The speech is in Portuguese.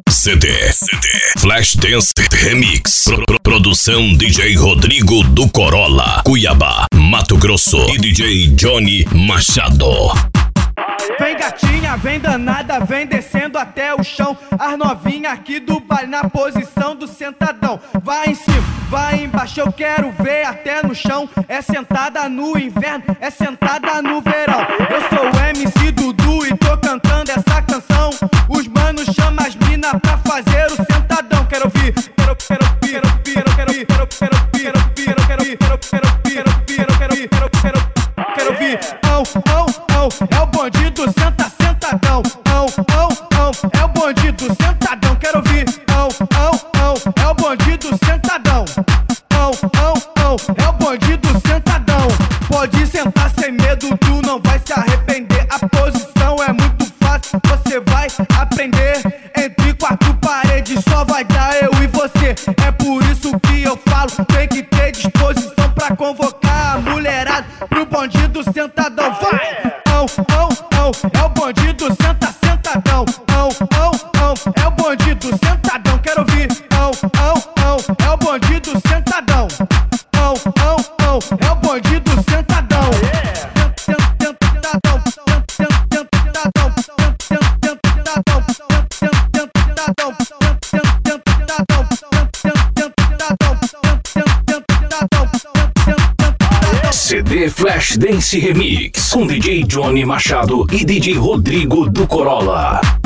CD Flash Dance Remix. Produção DJ Rodrigo do Corolla, Cuiabá, Mato Grosso e DJ Johnny Machado. Vem gatinha, vem danada, vem descendo até o chão. As novinhas aqui do baile na posição do sentadão. Vai em cima, vai embaixo, eu quero ver até no chão. É sentada no inverno, é sentada no verão. Eu sou o MC Dudu e tô cantando essa canção. Os manos chamam as mina pra fazer o sentadão. Quero ouvir, quero ouvir. É o bandido senta, sentadão. É o bandido sentadão. Quero ouvir. É o bandido sentadão. É o bandido sentadão. Pode sentar sem medo, tu não vai se arrepender. A posição é muito fácil, você vai aprender. Entre quatro paredes só vai dar eu e você. É por isso que eu falo, tem que ter disposição pra convocar a mulherada pro bandido sentadão. Vai! É o bandido senta, sentadão. É o bandido sentadão. Quero ouvir. É o bandido sentadão. É o bandido sentadão. CD Flash Dance Remix com DJ Johnny Machado e DJ Rodrigo do Corolla.